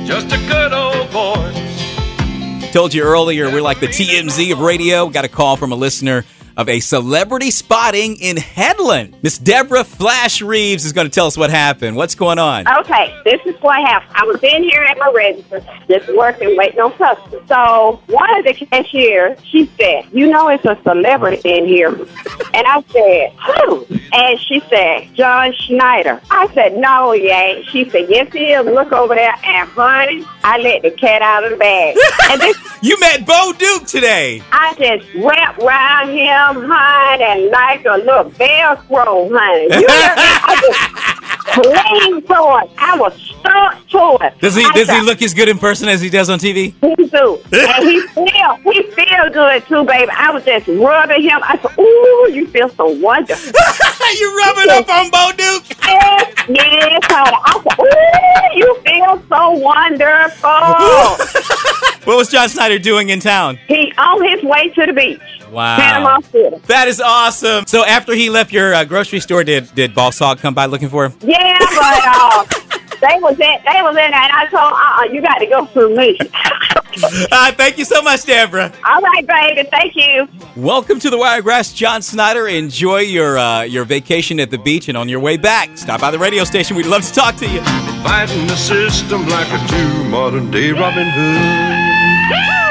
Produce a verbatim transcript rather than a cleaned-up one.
just a good old voice. Told you earlier, we're like the T M Z of radio. Got a call from a listener of a celebrity spotting in Headland. Miss Deborah Flash Reeves is going to tell us what happened. What's going on? Okay, this is what happened. I was in here at my register, just working, waiting on customers. So one of the cashiers, she said, you know it's a celebrity in here. And I said, who? And she said, John Schneider. I said, no, he ain't. She said, yes, he is. Look over there. And honey, I let the cat out of the bag. And this, you met Bo Duke today. I just wrapped around him, honey, and like a little Velcro, honey. You hear me? I just cling to it. I was stuck to it. Does he I does said, he look as good in person as he does on T V? He do. And he feel, he feel good too, baby. I was just rubbing him. I said, ooh, you feel so wonderful. You rubbing up on Bo Duke? Yes, yes, honey. I said, ooh, you feel so wonderful. What was John Schneider doing in town? He on his way to the beach. Wow. Panama City. That is awesome. So after he left your uh, grocery store, did did Boss Hog come by looking for him? Yeah, but uh, they was in, they was in there, and I told them, uh-uh, you got to go through me. uh, thank you so much, Deborah. All right, baby. Thank you. Welcome to the Wiregrass, John Schneider. Enjoy your uh, your vacation at the beach, and on your way back, stop by the radio station. We'd love to talk to you. Fighting the system like a true modern day Robin Hood.